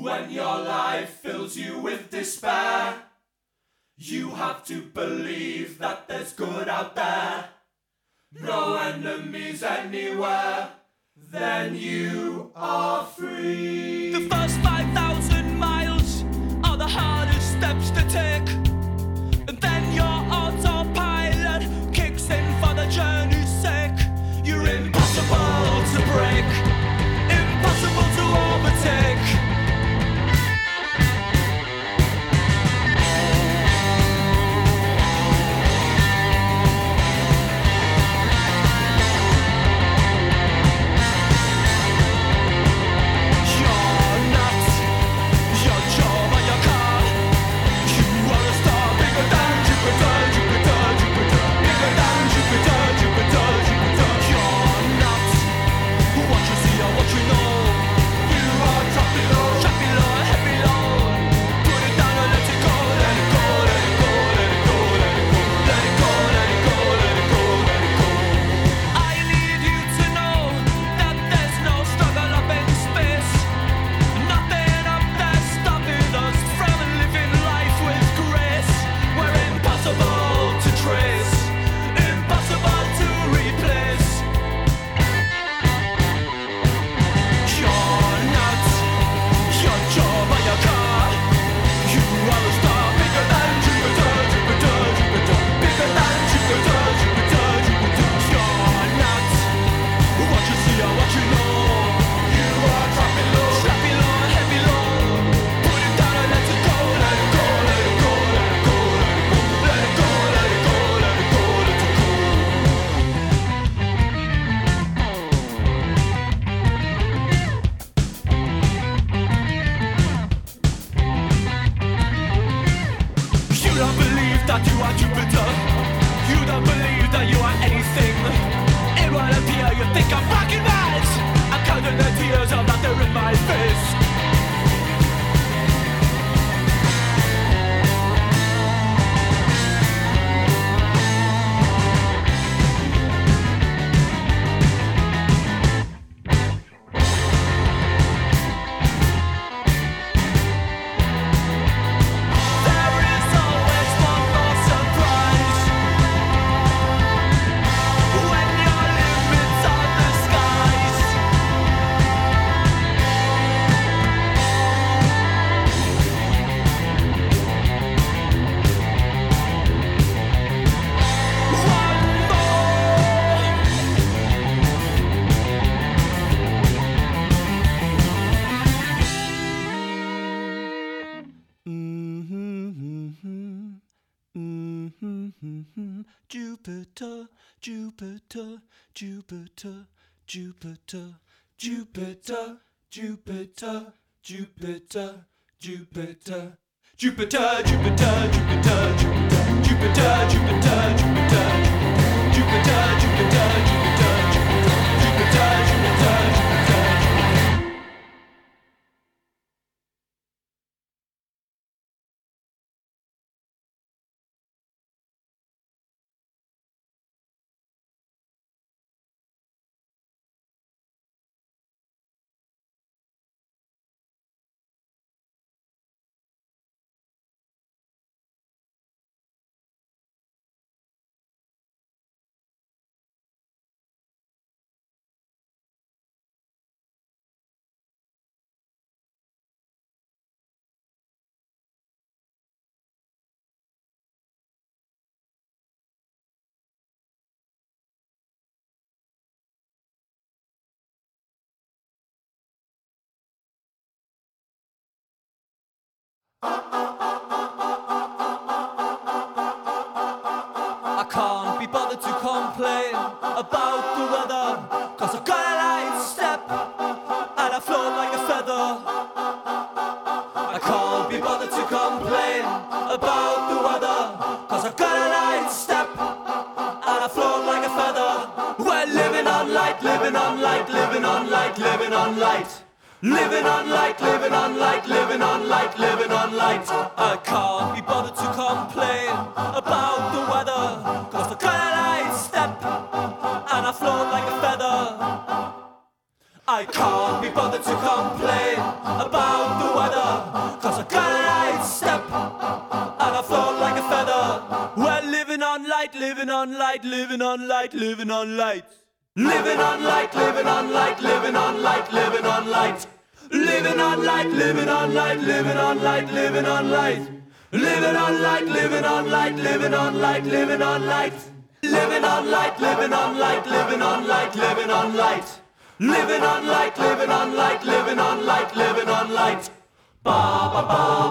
When your life fills you with despair, you have to believe that there's good out there. No enemies anywhere, then you are free. The first 5,000 miles are the hardest steps to take, and then your autopilot kicks in for the journey's sake. You're impossible to break, impossible to overtake. Jupiter, Jupiter, Jupiter, Jupiter, Jupiter, Jupiter, Jupiter, Jupiter, Jupiter, Jupiter, Jupiter, Jupiter, Jupiter, Jupiter, Jupiter, Jupiter, Jupiter, Jupiter, Jupiter, Jupiter. I can't be bothered to complain about the weather, 'cause I got a light step and I float like a feather. I can't be bothered to complain about the weather, 'cause I got a light step and I float like a feather. We're living on light, living on light, living on light, living on light. Living on light, living on light, living on light, living on light. I can't be bothered to complain about the weather, 'cause I got a light step and I float like a feather. I can't be bothered to complain about the weather, Living on light, living on light, living on light. Living on light, living on light, living on light, living on light. Living on light, living on light, living on light, living on light. Living on light, living on light, living on light, living on light. Living on light, living on light, living on light, living on light. Living on light, living on light, living on light, living on light. Ba ba ba.